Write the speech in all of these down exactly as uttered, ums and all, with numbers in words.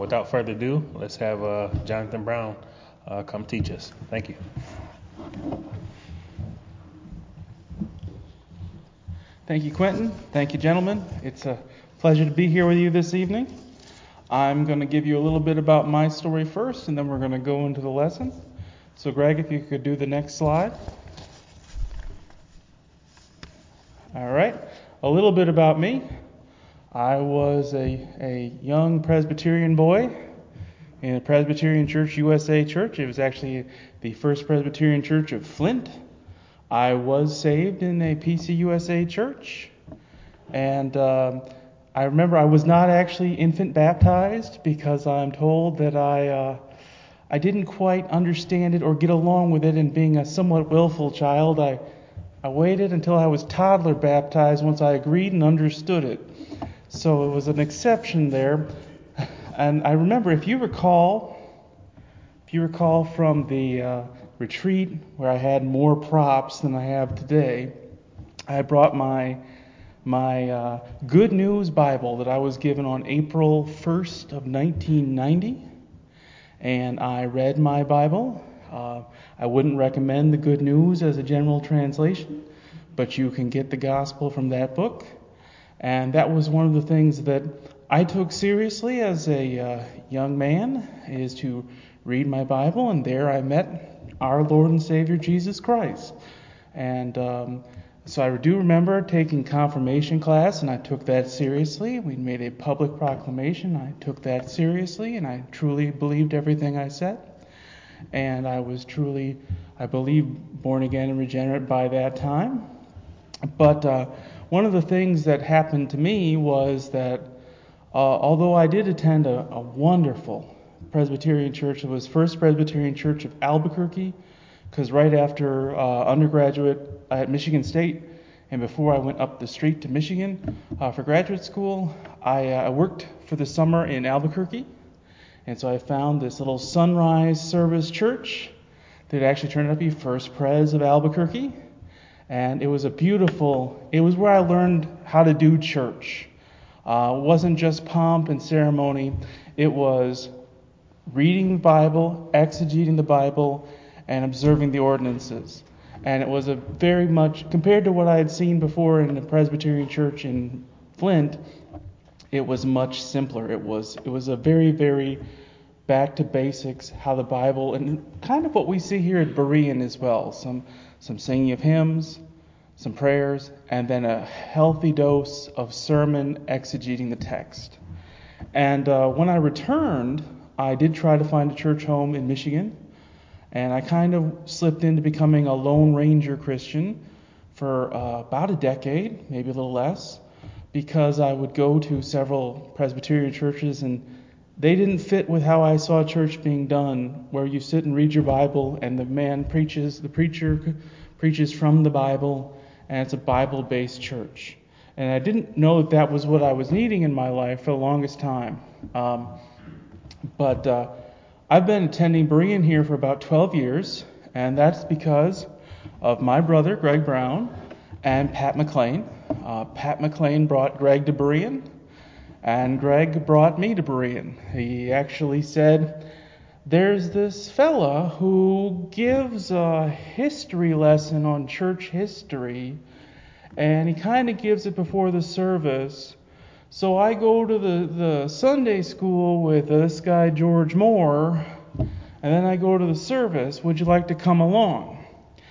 without further ado, let's have uh, Jonathan Brown uh, come teach us. Thank you. Thank you, Quentin. Thank you, gentlemen. It's a pleasure to be here with you this evening. I'm going to give you a little bit about my story first, and then we're going to go into the lesson. So, Greg, if you could do the next slide. All right. A little bit about me. I was a, a young Presbyterian boy in a Presbyterian Church U S A church. It was actually the First Presbyterian Church of Flint. I was saved in a P C U S A church, and um, I remember I was not actually infant baptized because I'm told that I uh, I didn't quite understand it or get along with it, and being a somewhat willful child, I I waited until I was toddler baptized once I agreed and understood it. So it was an exception there. And I remember, if you recall, if you recall from the uh, retreat where I had more props than I have today, I brought my my uh, Good News Bible that I was given on April first of nineteen ninety, and I read my Bible. Uh, I wouldn't recommend the Good News as a general translation, but you can get the gospel from that book. And that was one of the things that I took seriously as a uh, young man, is to read my Bible, and there I met our Lord and Savior Jesus Christ. And um, so I do remember taking confirmation class, and I took that seriously. We made a public proclamation. I took that seriously, and I truly believed everything I said. And I was truly, I believe, born again and regenerate by that time. But uh, one of the things that happened to me was that uh, although I did attend a, a wonderful Presbyterian church, it was First Presbyterian Church of Albuquerque, because right after uh, undergraduate at Michigan State, and before I went up the street to Michigan uh, for graduate school, I uh, worked for the summer in Albuquerque. And so I found this little sunrise service church that actually turned out to be First Pres of Albuquerque. And it was a beautiful, it was where I learned how to do church. Uh, it wasn't just pomp and ceremony. It was reading the Bible, exegeting the Bible, and observing the ordinances. And it was a very much, compared to what I had seen before in the Presbyterian church in Flint, it was much simpler. It was it was a very, very back to basics, how the Bible, and kind of what we see here at Berean as well. Some some singing of hymns, some prayers, and then a healthy dose of sermon exegeting the text. And uh, when I returned, I did try to find a church home in Michigan, and I kind of slipped into becoming a Lone Ranger Christian for uh, about a decade, maybe a little less, because I would go to several Presbyterian churches, and they didn't fit with how I saw church being done, where you sit and read your Bible, and the man preaches, the preacher preaches from the Bible, and it's a Bible-based church. And I didn't know that that was what I was needing in my life for the longest time. Um, but uh, I've been attending Berean here for about twelve years, and that's because of my brother, Greg Brown, and Pat McLean. Uh, Pat McLean brought Greg to Berean, and Greg brought me to Berean. He actually said, there's this fella who gives a history lesson on church history, and he kind of gives it before the service. So I go to the, the Sunday school with this guy, George Moore, and then I go to the service. Would you like to come along?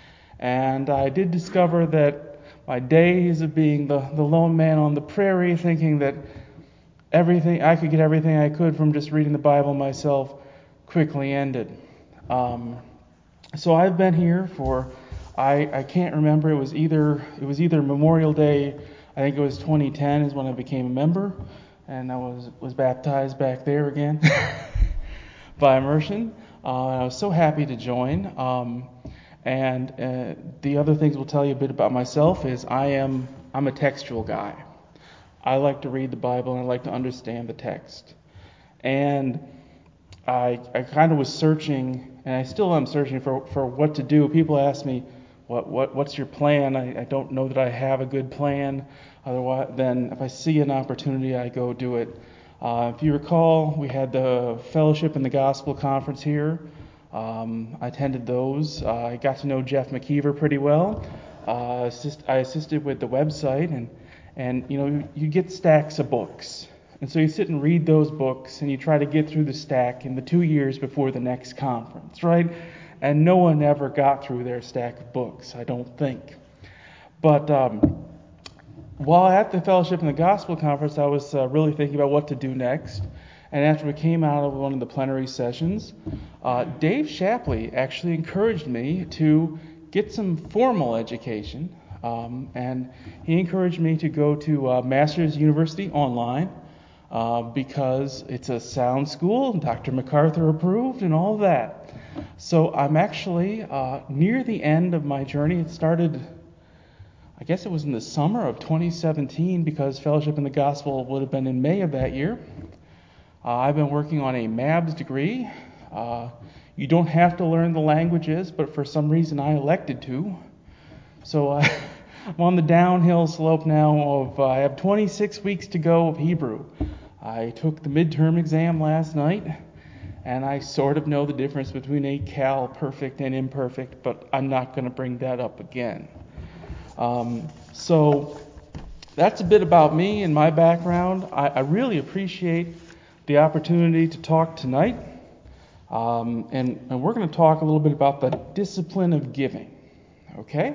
And I did discover that my days of being the, the lone man on the prairie, thinking that everything I could get everything I could from just reading the Bible myself, quickly ended. Um, so I've been here for I, I can't remember. It was either it was either Memorial Day. I think it was twenty ten is when I became a member, and I was was baptized back there again by immersion. Uh, I was so happy to join. Um, And uh, the other things we'll tell you a bit about myself is I am I'm a textual guy. I like to read the Bible and I like to understand the text. And I I kind of was searching, and I still am searching for, for what to do. People ask me, what what what's your plan? I, I don't know that I have a good plan. Otherwise, then if I see an opportunity, I go do it. Uh, if you recall, we had the Fellowship in the Gospel Conference here. Um, I attended those. Uh, I got to know Jeff McKeever pretty well. Uh, assist, I assisted with the website, and, and you know, you, you get stacks of books. And so you sit and read those books, and you try to get through the stack in the two years before the next conference, right? And no one ever got through their stack of books, I don't think. But um, while at the Fellowship in the Gospel Conference, I was uh, really thinking about what to do next. And after we came out of one of the plenary sessions, uh, Dave Shapley actually encouraged me to get some formal education. Um, and he encouraged me to go to uh, Masters University Online uh, because it's a sound school, Doctor MacArthur approved, and all of that. So I'm actually uh, near the end of my journey. It started, I guess it was in the summer of twenty seventeen, because Fellowship in the Gospel would have been in May of that year. Uh, I've been working on a M A B S degree. Uh, you don't have to learn the languages, but for some reason I elected to. So uh, I'm on the downhill slope now of, uh, I have twenty-six weeks to go of Hebrew. I took the midterm exam last night, and I sort of know the difference between a Cal perfect and imperfect, but I'm not going to bring that up again. Um, so that's a bit about me and my background. I, I really appreciate the opportunity to talk tonight. Um, and, and we're going to talk a little bit about the discipline of giving. Okay?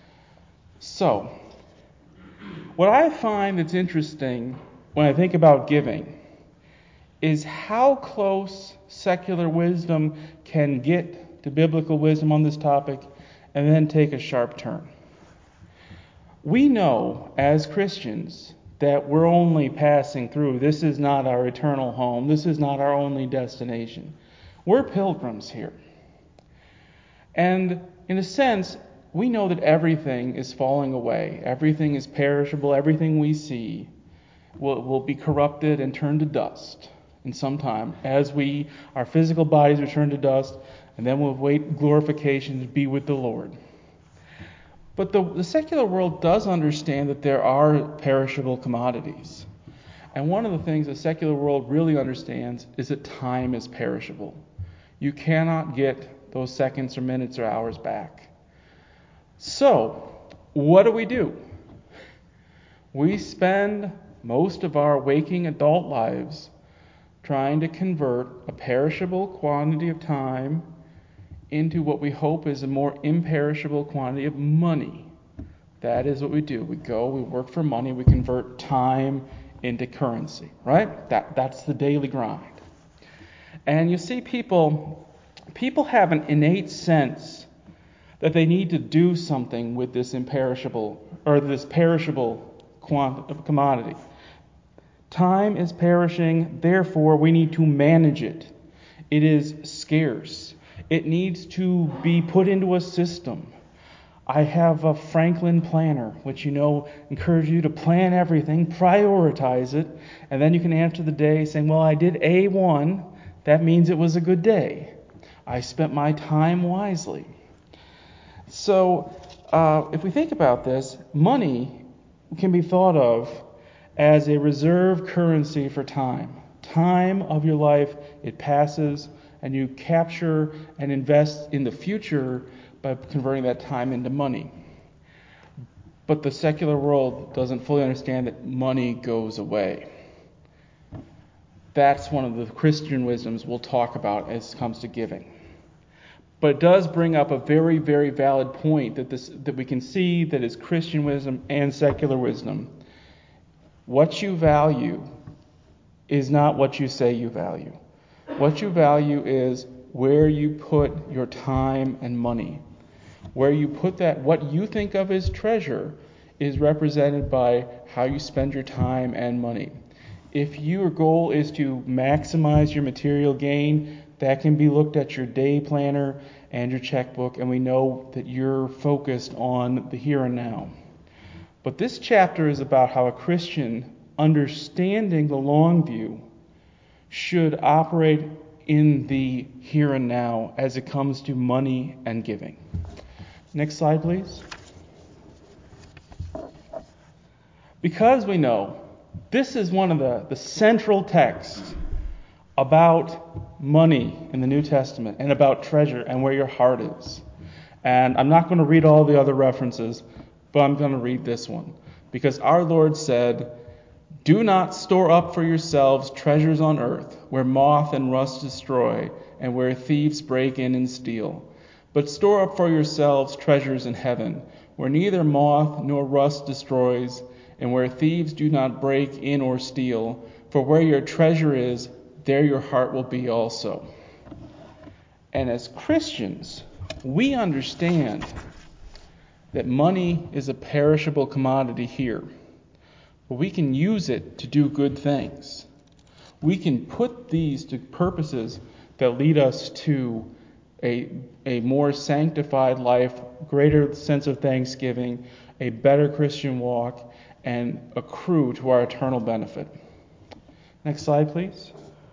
So, what I find that's interesting when I think about giving is how close secular wisdom can get to biblical wisdom on this topic and then take a sharp turn. We know as Christians that we're only passing through. This is not our eternal home. This is not our only destination. We're pilgrims here. And in a sense, we know that everything is falling away. Everything is perishable. Everything we see will, will be corrupted and turned to dust in some time as we, our physical bodies return to dust, and then we'll wait glorification to be with the Lord. But the, the secular world does understand that there are perishable commodities. And one of the things the secular world really understands is that time is perishable. You cannot get those seconds or minutes or hours back. So, what do we do? We spend most of our waking adult lives trying to convert a perishable quantity of time into what we hope is a more imperishable quantity of money. That is what we do. We go, we work for money, we convert time into currency, right? That that's the daily grind. And you see people people have an innate sense that they need to do something with this imperishable or this perishable quant- commodity. Time is perishing, therefore we need to manage it. It is scarce. It needs to be put into a system. I have a Franklin planner, which you know encourages you to plan everything, prioritize it, and then you can answer the day saying, well, I did A one, that means it was a good day. I spent my time wisely. So uh, if we think about this, money can be thought of as a reserve currency for time. Time of your life, it passes, and you capture and invest in the future by converting that time into money. But the secular world doesn't fully understand that money goes away. That's one of the Christian wisdoms we'll talk about as it comes to giving. But it does bring up a very, very valid point that this that we can see that is Christian wisdom and secular wisdom. What you value is not what you say you value. What you value is where you put your time and money. Where you put that, what you think of as treasure is represented by how you spend your time and money. If your goal is to maximize your material gain, that can be looked at your day planner and your checkbook, and we know that you're focused on the here and now. But this chapter is about how a Christian, understanding the long view, should operate in the here and now as it comes to money and giving. Next slide, please. Because we know this is one of the, the central texts about money in the New Testament and about treasure and where your heart is. And I'm not going to read all the other references, but I'm going to read this one. Because our Lord said, "Do not store up for yourselves treasures on earth, where moth and rust destroy, and where thieves break in and steal. But store up for yourselves treasures in heaven, where neither moth nor rust destroys, and where thieves do not break in or steal. For where your treasure is, there your heart will be also." And as Christians, we understand that money is a perishable commodity here, but we can use it to do good things. We can put these to purposes that lead us to a, a more sanctified life, greater sense of thanksgiving, a better Christian walk, and accrue to our eternal benefit. Next slide, please.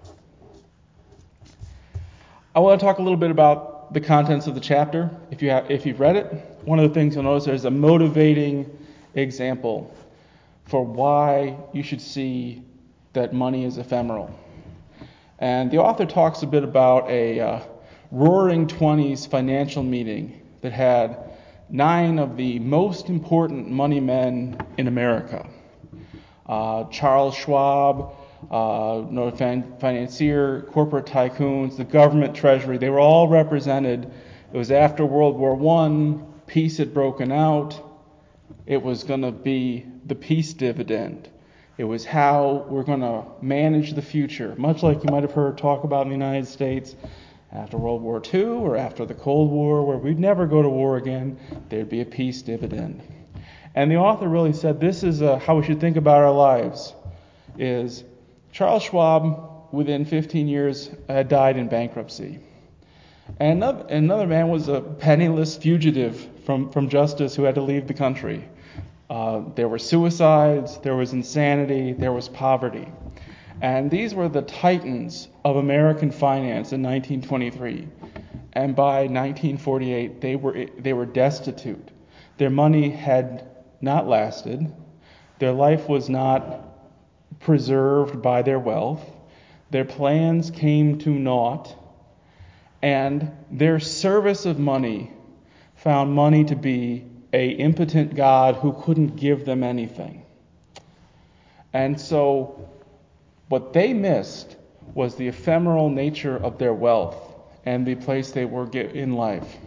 I want to talk a little bit about the contents of the chapter. If you have, if you've read it, one of the things you'll notice there's a motivating example for why you should see that money is ephemeral. And the author talks a bit about a uh, roaring twenties financial meeting that had nine of the most important money men in America. Uh, Charles Schwab, uh, financier, corporate tycoons, the government treasury, they were all represented. It was after World War One, peace had broken out. It was going to be the peace dividend. It was how we're going to manage the future, much like you might have heard talk about in the United States after World War Two or after the Cold War, where we'd never go to war again. There'd be a peace dividend. And the author really said this is uh, how we should think about our lives, is Charles Schwab, within fifteen years, had died in bankruptcy. And another, another man was a penniless fugitive from, from justice who had to leave the country. Uh, there were suicides, there was insanity, there was poverty. And these were the titans of American finance in nineteen twenty-three. And by nineteen forty-eight, they were they were destitute. Their money had not lasted. Their life was not preserved by their wealth. Their plans came to naught. And their service of money found money to be an impotent God who couldn't give them anything. And so what they missed was the ephemeral nature of their wealth and the place they were in life.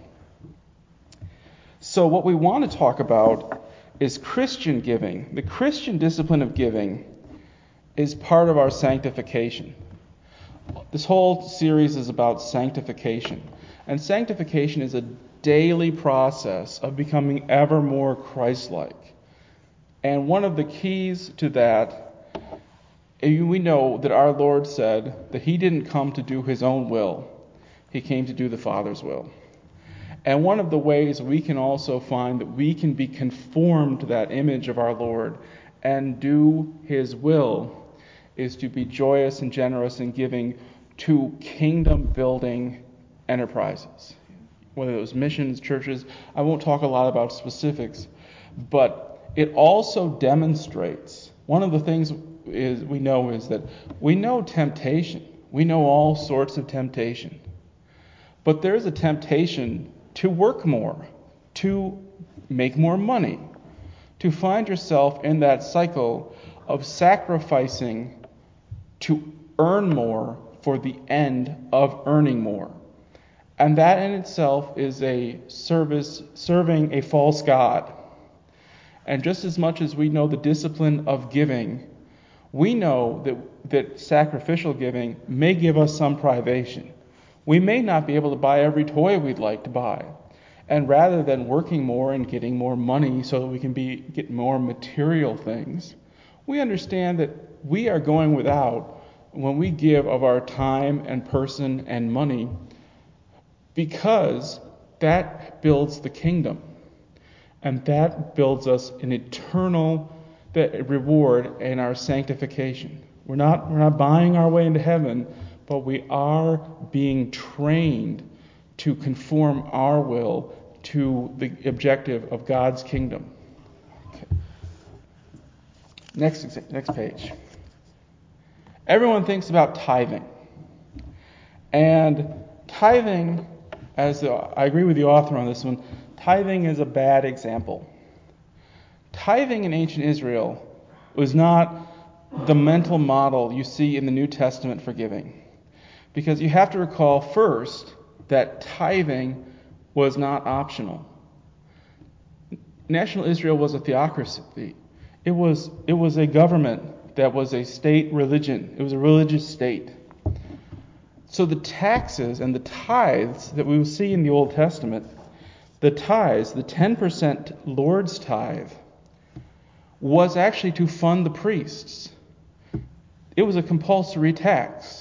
So what we want to talk about is Christian giving. The Christian discipline of giving is part of our sanctification. This whole series is about sanctification. And sanctification is a daily process of becoming ever more Christ-like. And one of the keys to that, we know that our Lord said that he didn't come to do his own will. He came to do the Father's will. And one of the ways we can also find that we can be conformed to that image of our Lord and do his will is to be joyous and generous in giving to kingdom-building enterprises, whether it was missions, churches. I won't talk a lot about specifics, but it also demonstrates, one of the things is we know is that we know temptation. We know all sorts of temptation. But there's a temptation to work more, to make more money, to find yourself in that cycle of sacrificing to earn more for the end of earning more. And that in itself is a service, serving a false god. And just as much as we know the discipline of giving, we know that, that sacrificial giving may give us some privation. We may not be able to buy every toy we'd like to buy. And rather than working more and getting more money so that we can be get more material things, we understand that we are going without when we give of our time and person and money, because that builds the kingdom. And that builds us an eternal reward in our sanctification. We're not, we're not buying our way into heaven, but we are being trained to conform our will to the objective of God's kingdom. Okay. Next, next page. Everyone thinks about tithing. And tithing, as the, I agree with the author on this one, tithing is a bad example. Tithing in ancient Israel was not the mental model you see in the New Testament for giving. Because you have to recall first that tithing was not optional. National Israel was a theocracy. It was, it was a government that was a state religion. It was a religious state. So the taxes and the tithes that we will see in the Old Testament, the tithes, the ten percent Lord's tithe, was actually to fund the priests. It was a compulsory tax.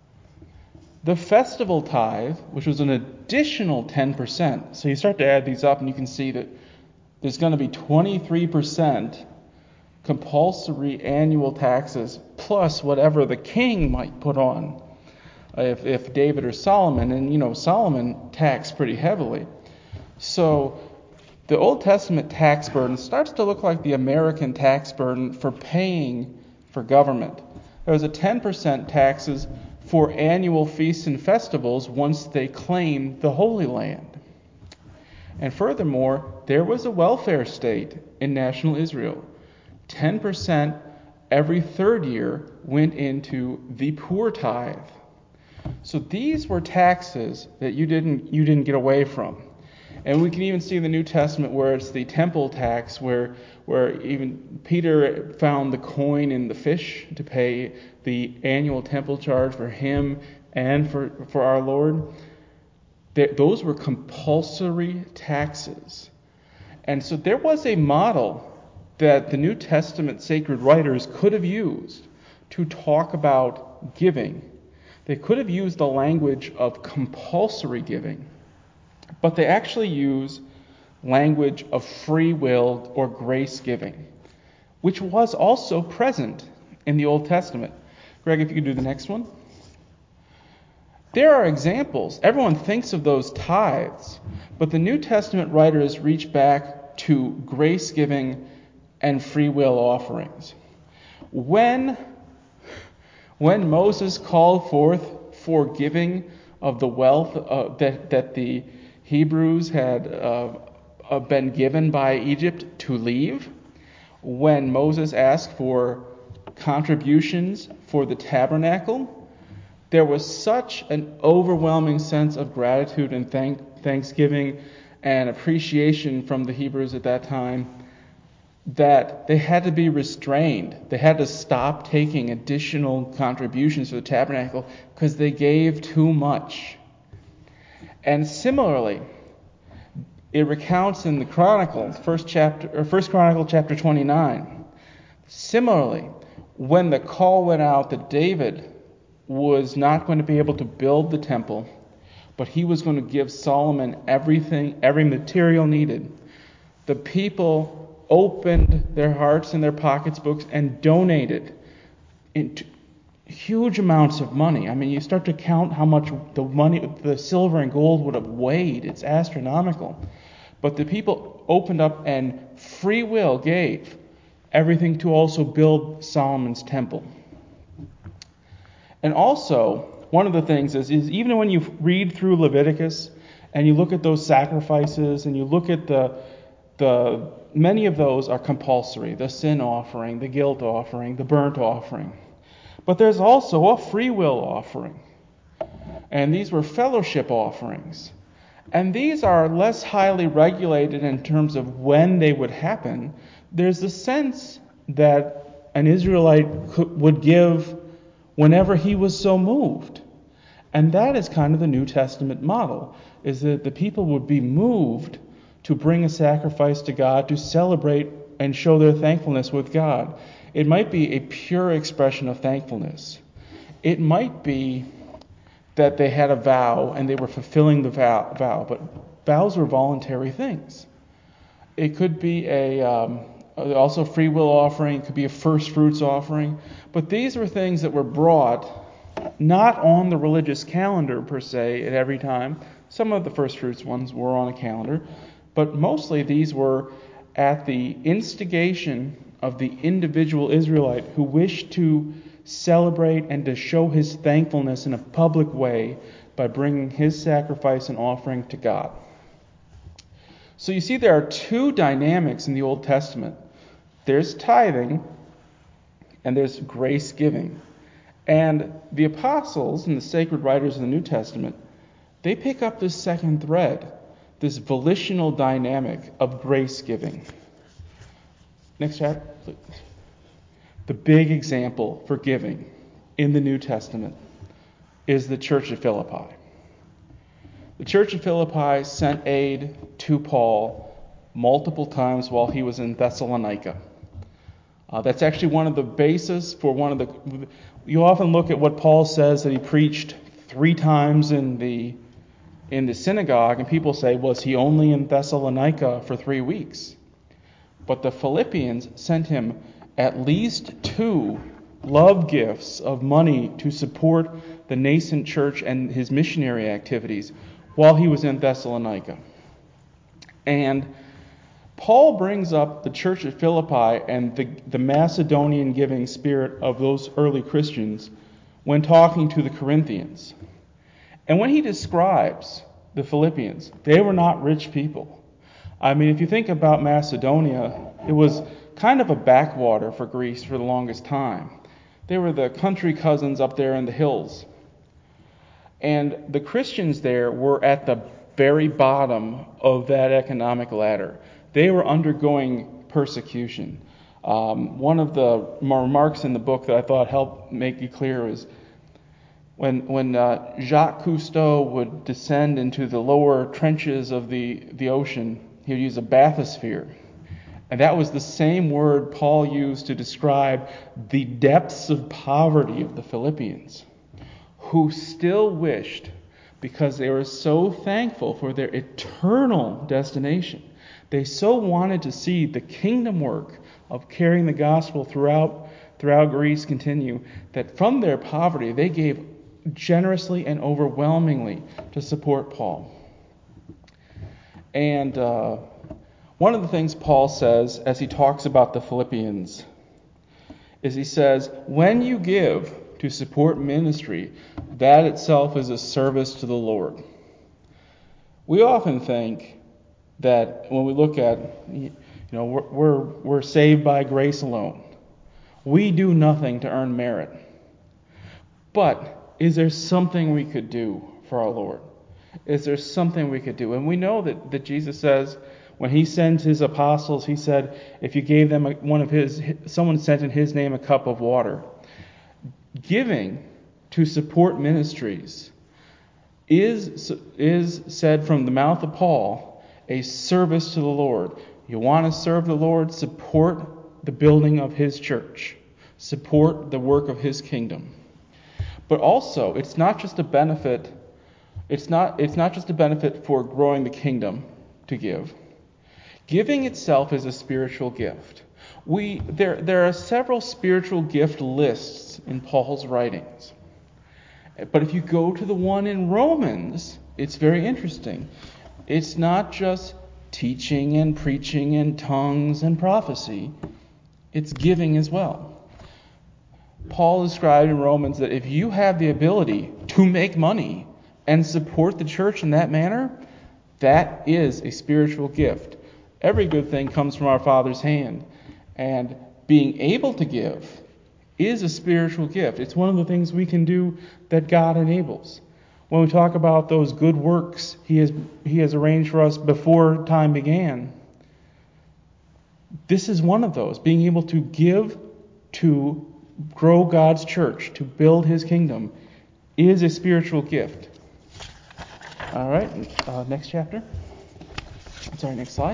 The festival tithe, which was an additional ten percent, so you start to add these up and you can see that there's going to be twenty-three percent compulsory annual taxes plus whatever the king might put on. If, if David or Solomon, and you know, Solomon taxed pretty heavily. So the Old Testament tax burden starts to look like the American tax burden for paying for government. There was a ten percent taxes for annual feasts and festivals once they claimed the Holy Land. And furthermore, there was a welfare state in national Israel. ten percent every third year went into the poor tithe. So these were taxes that you didn't you didn't get away from. And we can even see in the New Testament where it's the temple tax, where where even Peter found the coin in the fish to pay the annual temple charge for him and for, for our Lord. Those were compulsory taxes. And so there was a model that the New Testament sacred writers could have used to talk about giving. They could have used the language of compulsory giving, but they actually use language of free will or grace giving, which was also present in the Old Testament. Greg, if you could do the next one. There are examples. Everyone thinks of those tithes, but the New Testament writers reach back to grace giving and free will offerings. When When Moses called forth for giving of the wealth uh, that, that the Hebrews had uh, uh, been given by Egypt to leave, when Moses asked for contributions for the tabernacle, there was such an overwhelming sense of gratitude and thank, thanksgiving and appreciation from the Hebrews at that time that they had to be restrained. They had to stop taking additional contributions for the tabernacle because they gave too much. And similarly, it recounts in the Chronicles, first chapter or First Chronicle chapter twenty-nine. Similarly, when the call went out that David was not going to be able to build the temple, but he was going to give Solomon everything, every material needed, the people opened their hearts and their pockets books and donated into huge amounts of money. I mean, you start to count how much the money, the silver and gold would have weighed. It's astronomical. But the people opened up and free will gave everything to also build Solomon's temple. And also, one of the things is, is even when you read through Leviticus and you look at those sacrifices and you look at the the many of those are compulsory. The sin offering, the guilt offering, the burnt offering. But there's also a free will offering. And these were fellowship offerings. And these are less highly regulated in terms of when they would happen. There's a sense that an Israelite could, would give whenever he was so moved. And that is kind of the New Testament model, is that the people would be moved to bring a sacrifice to God, to celebrate and show their thankfulness with God. It might be a pure expression of thankfulness. It might be that they had a vow and they were fulfilling the vow, vow but vows were voluntary things. It could be a um, also free will offering, it could be a first fruits offering, but these were things that were brought not on the religious calendar per se at every time. Some of the first fruits ones were on a calendar, but mostly these were at the instigation of the individual Israelite who wished to celebrate and to show his thankfulness in a public way by bringing his sacrifice and offering to God. So you see there are two dynamics in the Old Testament. There's tithing and there's grace giving. And the apostles and the sacred writers of the New Testament, they pick up this second thread, this volitional dynamic of grace giving. Next chapter, please. The big example for giving in the New Testament is the church of Philippi. The church of Philippi sent aid to Paul multiple times while he was in Thessalonica. Uh, that's actually one of the bases for one of the... You often look at what Paul says that he preached three times in the in the synagogue, and people say, was he only in Thessalonica for three weeks? But the Philippians sent him at least two love gifts of money to support the nascent church and his missionary activities while he was in Thessalonica. And Paul brings up the church at Philippi and the, the Macedonian giving spirit of those early Christians when talking to the Corinthians. And when he describes the Philippians, they were not rich people. I mean, if you think about Macedonia, it was kind of a backwater for Greece for the longest time. They were the country cousins up there in the hills. And the Christians there were at the very bottom of that economic ladder. They were undergoing persecution. Um, one of the remarks in the book that I thought helped make it clear is when when uh, Jacques Cousteau would descend into the lower trenches of the, the ocean, he would use a bathysphere. And that was the same word Paul used to describe the depths of poverty of the Philippians, who still wished, because they were so thankful for their eternal destination, they so wanted to see the kingdom work of carrying the gospel throughout throughout Greece continue, that from their poverty they gave generously and overwhelmingly to support Paul. And uh, one of the things Paul says as he talks about the Philippians is he says, when you give to support ministry, that itself is a service to the Lord. We often think that when we look at, you know, we're, we're, we're saved by grace alone. We do nothing to earn merit. But is there something we could do for our Lord? Is there something we could do? And we know that, that Jesus says, when he sends his apostles, he said, if you gave them a, one of his, someone sent in his name a cup of water. Giving to support ministries is, is said from the mouth of Paul, a service to the Lord. You want to serve the Lord? Support the building of his church. Support the work of his kingdom. But also, it's not just a benefit, it's not, it's not just a benefit for growing the kingdom to give. Giving itself is a spiritual gift. We there there are several spiritual gift lists in Paul's writings. But if you go to the one in Romans, it's very interesting. It's not just teaching and preaching and tongues and prophecy. It's giving as well. Paul described in Romans that if you have the ability to make money and support the church in that manner, that is a spiritual gift. Every good thing comes from our Father's hand. And being able to give is a spiritual gift. It's one of the things we can do that God enables. When we talk about those good works He has He has arranged for us before time began, this is one of those. Being able to give to grow God's church, to build His kingdom, is a spiritual gift. All right, uh, next chapter. Sorry, next slide.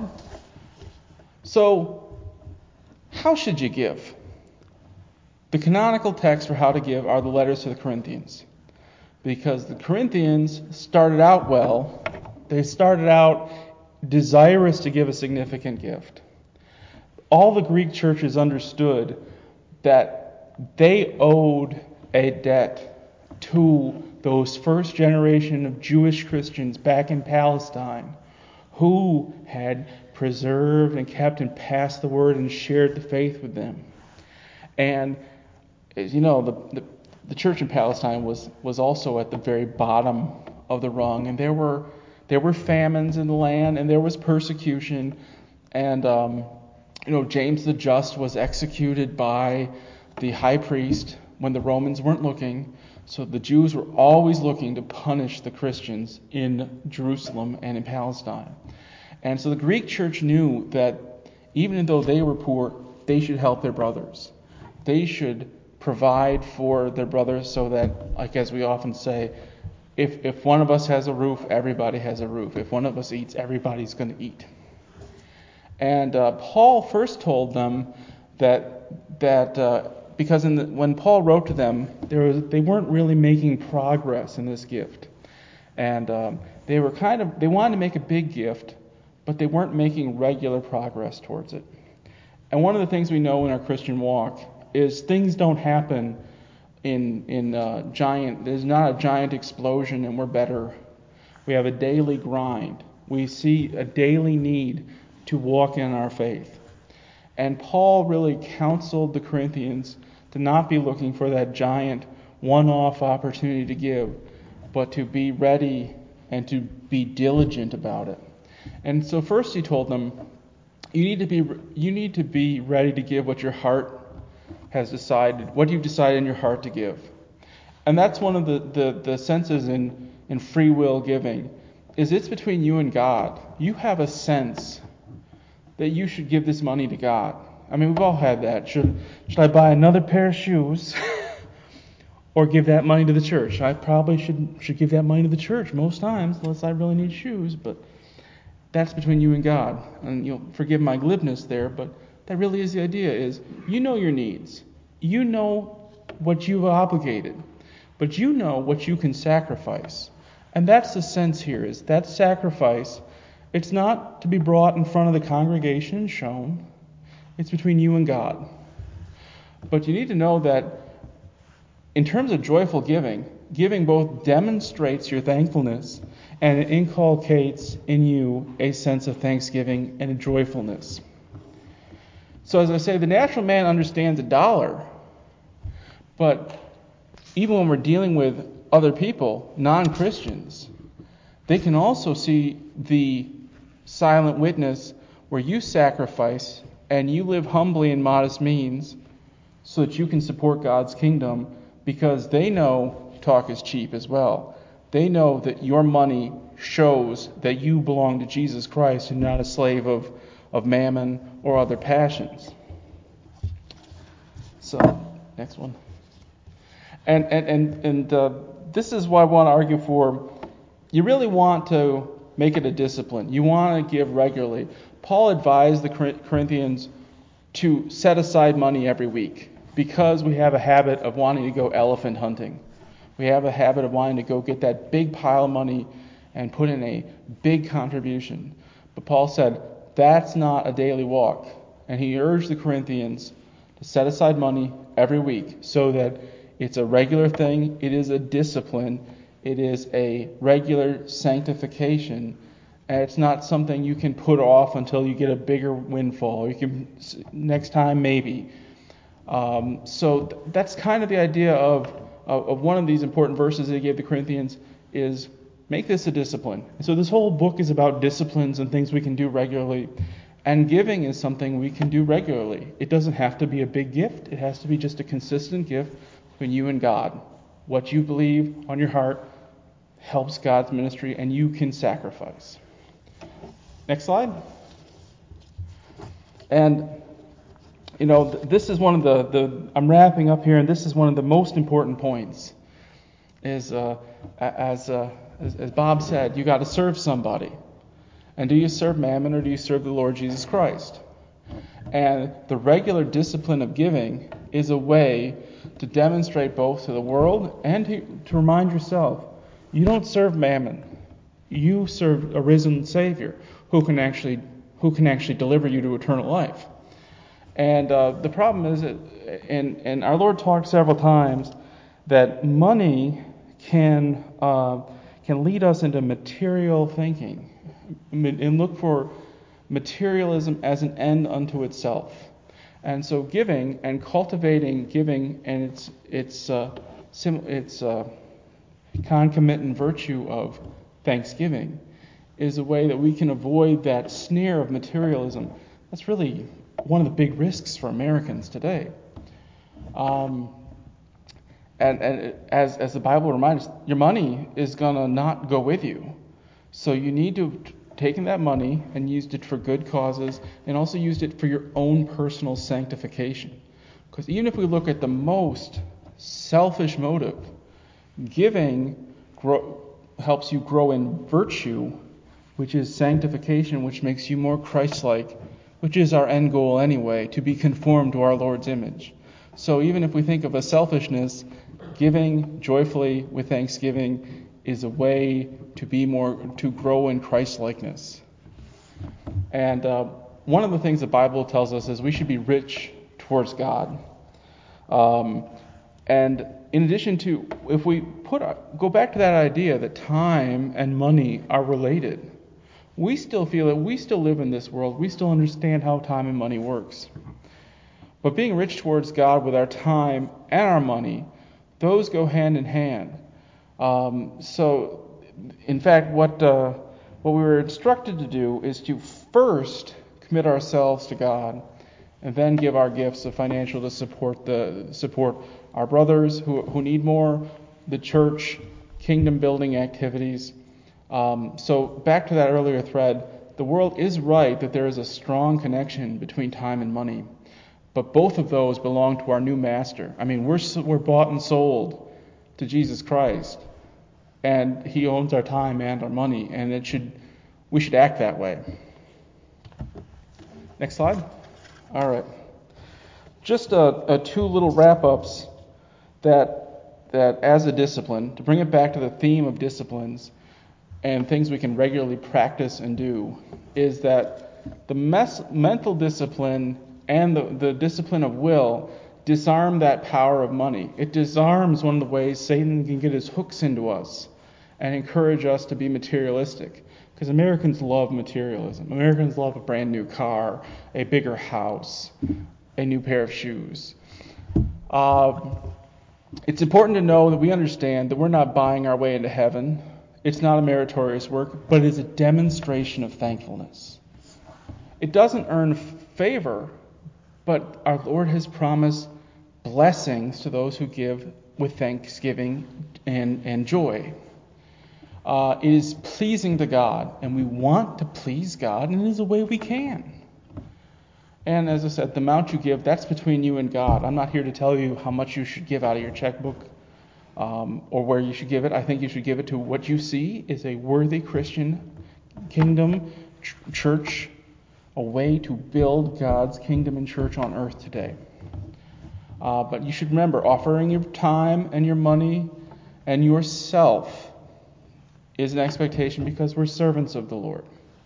So, how should you give? The canonical texts for how to give are the letters to the Corinthians. Because the Corinthians started out well. They started out desirous to give a significant gift. All the Greek churches understood that they owed a debt to those first generation of Jewish Christians back in Palestine who had preserved and kept and passed the word and shared the faith with them. And as you know, the, the the church in Palestine was was also at the very bottom of the rung, and there were there were famines in the land, and there was persecution, and um, you know James the Just was executed by the high priest when the Romans weren't looking. So the Jews were always looking to punish the Christians in Jerusalem and in Palestine. And so the Greek church knew that even though they were poor, they should help their brothers. They should provide for their brothers so that, like as we often say, if if one of us has a roof, everybody has a roof. If one of us eats, everybody's going to eat. And uh, Paul first told them that that uh, because in the, when Paul wrote to them, there was, they weren't really making progress in this gift, and um, they were kind of they wanted to make a big gift, but they weren't making regular progress towards it. And one of the things we know in our Christian walk is things don't happen in in uh, giant. There's not a giant explosion and we're better. We have a daily grind. We see a daily need to walk in our faith. And Paul really counseled the Corinthians to not be looking for that giant one-off opportunity to give, but to be ready and to be diligent about it. And so first he told them, you need to be you need to be ready to give what your heart has decided, what you've decided in your heart to give. And that's one of the, the, the senses in, in free will giving, is it's between you and God. You have a sense that you should give this money to God. I mean, we've all had that. Should should I buy another pair of shoes or give that money to the church? I probably should should give that money to the church most times, unless I really need shoes, but that's between you and God. And you'll forgive my glibness there, but that really is the idea, is you know your needs. You know what you've obligated, but you know what you can sacrifice. And that's the sense here, is that sacrifice, it's not to be brought in front of the congregation and shown. It's between you and God. But you need to know that in terms of joyful giving, giving both demonstrates your thankfulness and it inculcates in you a sense of thanksgiving and a joyfulness. So as I say, the natural man understands a dollar, but even when we're dealing with other people, non-Christians, they can also see the silent witness where you sacrifice and you live humbly in modest means so that you can support God's kingdom, because they know talk is cheap as well. They know that your money shows that you belong to Jesus Christ and not a slave of, of mammon or other passions. So, next one. And and and, and uh, this is why I want to argue for, you really want to make it a discipline. You want to give regularly. Paul advised the Corinthians to set aside money every week because we have a habit of wanting to go elephant hunting. We have a habit of wanting to go get that big pile of money and put in a big contribution. But Paul said, that's not a daily walk. And he urged the Corinthians to set aside money every week so that it's a regular thing, it is a discipline, it is a regular sanctification, and it's not something you can put off until you get a bigger windfall. You can next time maybe. Um, so th- that's kind of the idea of, of of one of these important verses that he gave the Corinthians, is make this a discipline. And so this whole book is about disciplines and things we can do regularly. And giving is something we can do regularly. It doesn't have to be a big gift. It has to be just a consistent gift between you and God. What you believe on your heart helps God's ministry, and you can sacrifice. Next slide. And, you know, this is one of the, the I'm wrapping up here, and this is one of the most important points, is uh, as, uh, as as Bob said, you got to serve somebody. And do you serve mammon or do you serve the Lord Jesus Christ? And the regular discipline of giving is a way to demonstrate both to the world and to, to remind yourself, you don't serve mammon. You serve a risen Savior who can actually who can actually deliver you to eternal life. And uh, the problem is, that, and, and our Lord talked several times, that money can uh, can lead us into material thinking and look for materialism as an end unto itself. And so giving and cultivating giving and its its uh, sim, its uh, concomitant virtue of thanksgiving is a way that we can avoid that snare of materialism. That's really one of the big risks for Americans today. Um, and and as as the Bible reminds us, your money is gonna not go with you. So you need to have taken that money and used it for good causes, and also used it for your own personal sanctification. Because even if we look at the most selfish motive, giving grow, helps you grow in virtue, which is sanctification, which makes you more Christ-like, which is our end goal anyway, to be conformed to our Lord's image. So even if we think of a selfishness, giving joyfully with thanksgiving is a way to be more, to grow in Christ-likeness. And uh, one of the things the Bible tells us is we should be rich towards God. Um, and in addition to, if we put go back to that idea that time and money are related, we still feel that we still live in this world. We still understand how time and money works. But being rich towards God with our time and our money, those go hand in hand. Um, so, in fact, what uh, what we were instructed to do is to first commit ourselves to God, and then give our gifts of financial to support the support our brothers who who need more, the church, kingdom building activities. Um, so back to that earlier thread, the world is right that there is a strong connection between time and money, but both of those belong to our new master. I mean, we're we're bought and sold to Jesus Christ, and He owns our time and our money, and it should we should act that way. Next slide. All right. Just a, a two little wrap-ups that that as a discipline, to bring it back to the theme of disciplines and things we can regularly practice and do, is that the mes- mental discipline and the, the discipline of will disarm that power of money. It disarms one of the ways Satan can get his hooks into us and encourage us to be materialistic. Because Americans love materialism. Americans love a brand new car, a bigger house, a new pair of shoes. Uh, it's important to know that we understand that we're not buying our way into heaven. It's not a meritorious work, but it is a demonstration of thankfulness. It doesn't earn favor, but our Lord has promised blessings to those who give with thanksgiving and, and joy. Uh, it is pleasing to God, and we want to please God, and it is a way we can. And as I said, the amount you give, that's between you and God. I'm not here to tell you how much you should give out of your checkbook um, or where you should give it. I think you should give it to what you see is a worthy Christian kingdom, ch- church, a way to build God's kingdom and church on earth today. Uh, but you should remember, offering your time and your money and yourself is an expectation because we're servants of the Lord.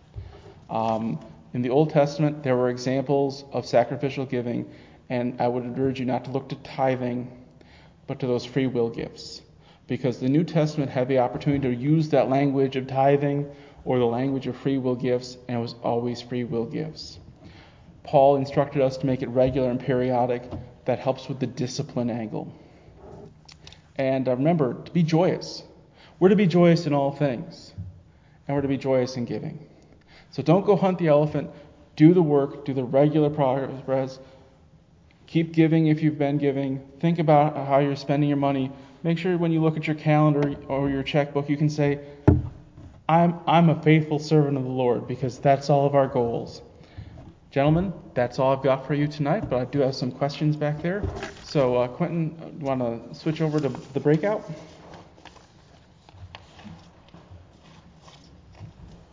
Um, in the Old Testament, there were examples of sacrificial giving, and I would urge you not to look to tithing, but to those free will gifts. Because the New Testament had the opportunity to use that language of tithing or the language of free will gifts, and it was always free will gifts. Paul instructed us to make it regular and periodic. That helps with the discipline angle. And uh, remember, to be joyous. We're to be joyous in all things, and we're to be joyous in giving. So don't go hunt the elephant. Do the work. Do the regular progress. Keep giving if you've been giving. Think about how you're spending your money. Make sure when you look at your calendar or your checkbook, you can say, I'm, I'm a faithful servant of the Lord, because that's all of our goals. Gentlemen, that's all I've got for you tonight, but I do have some questions back there. So, uh, Quentin, want to switch over to the breakout?